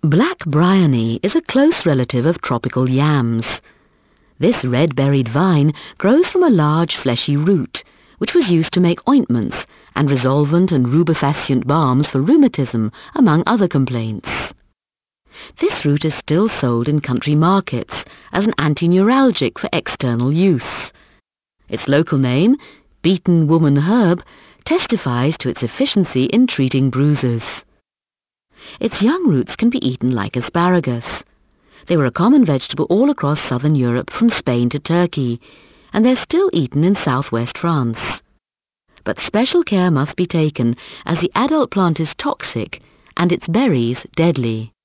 Black bryony is a close relative of tropical yams. This red-berried vine grows from a large fleshy root, which was used to make ointments and resolvent and rubefacient balms for rheumatism, among other complaints. This root is still sold in country markets as an antineuralgic for external use. Its local name, beaten woman herb, testifies to its efficiency in treating bruises. Its young roots can be eaten like asparagus. They were a common vegetable all across southern Europe from Spain to Turkey, and they're still eaten in southwest France. But special care must be taken as the adult plant is toxic and its berries deadly.